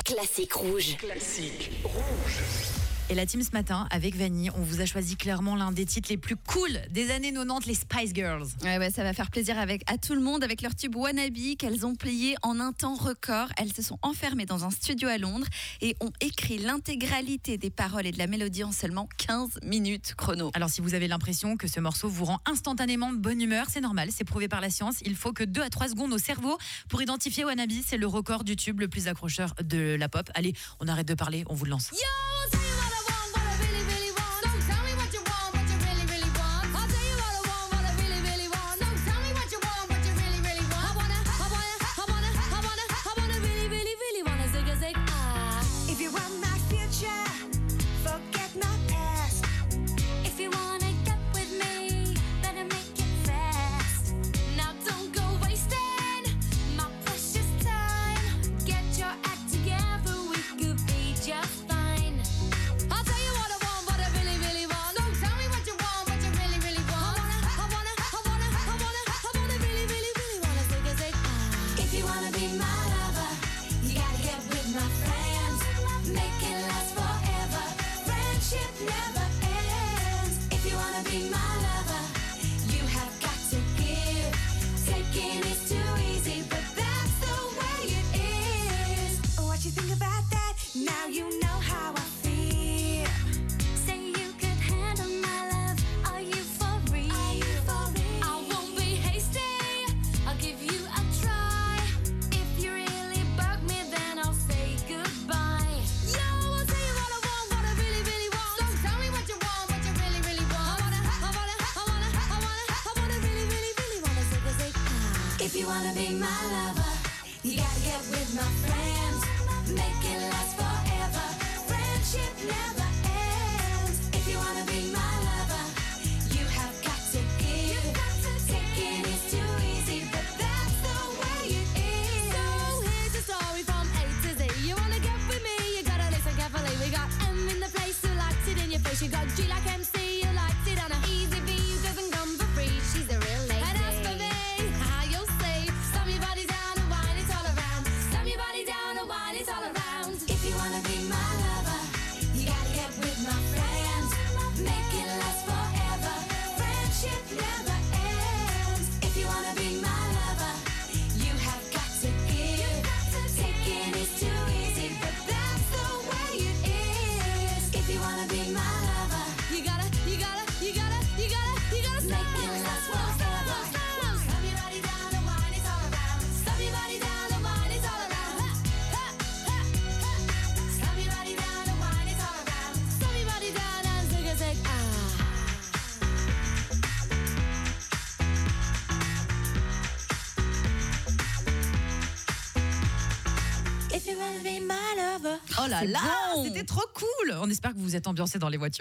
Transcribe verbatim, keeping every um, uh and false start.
Classique rouge. Classique rouge. Et la team ce matin, avec Vanny, on vous a choisi clairement l'un des titres les plus cool des années quatre-vingt-dix, les Spice Girls. Ouais, ouais, ça va faire plaisir avec, à tout le monde avec leur tube Wannabe qu'elles ont plié en un temps record. Elles se sont enfermées dans un studio à Londres et ont écrit l'intégralité des paroles et de la mélodie en seulement quinze minutes chrono. Alors si vous avez l'impression que ce morceau vous rend instantanément de bonne humeur, c'est normal, c'est prouvé par la science. Il faut que deux à trois secondes au cerveau pour identifier Wannabe. C'est le record du tube le plus accrocheur de la pop. Allez, on arrête de parler, on vous le lance. Yo, tell you what I want, what I really, really want. Don't tell me what you want, what you really, really want. I'll tell you what I want, what I really, really want. Don't tell me what you want, what you really, really want. I wanna, I wanna, I wanna, I wanna, I wanna really, really, really wanna zig a zig ah. If you want my future, forget my past. If you wanna get with me, better make it fast. Now don't go wasting my precious time. Get your act together, we could be just fine. I'll tell you what I want, what I really, really want. Don't tell me what you want, what you really, really want. I wanna, I wanna, I wanna, I wanna, I wanna really, really, really wanna zig a zig ah. If you wanna be my lover, you gotta get with my friends. Make it last forever. Friendship never ends. If you wanna be my lover, you have got to give. Taking is too easy, but that's the way it is. What you think about that? Now you know how I feel. Say you could handle my love. Are you for real? Are you for real? I won't be hasty. I'll give you a try. If you really bug me, then I'll say goodbye. Yo, I'll tell you what I want, what I really, really want. Don't tell me what you want, what you really, really want. I wanna, I wanna, I wanna, I wanna, I wanna really, really, really wanna zig a zig ah. If you wanna be my lover, you gotta get with my friends. Make it last forever. Friendship never ends. If you wanna be my lover, you have got to give. Taking is too easy, but that's the way it is. So here's a story from A to Z. You wanna get with me, you gotta listen carefully. We got M in the place who likes it in your face. You got G like M C, who likes it on a easy V, who doesn't come for free. She's a real lady. And as for me, how you'll say, slam your body down and wine it all around. Slam your body down and wine it all around. If you wanna be my lover, you gotta get with my friends. Make it last forever. Friendship never ends. If you wanna be my lover, you have got to give. Taking is too easy, but that's the way it is. If you wanna be my lover, You gotta, you gotta, you gotta, you gotta, you gotta stop. make it last forever. Slam your body down and wine it all around. Slam your body down and wine it all around. Ha, ha, ha, ha. Slam your body down and wine it all around. Slam your body down and zig a zig ah. If you wanna be my lover. Oh là C'est là, bon. c'était trop cool. On espère que vous vous êtes ambiancés dans les voitures.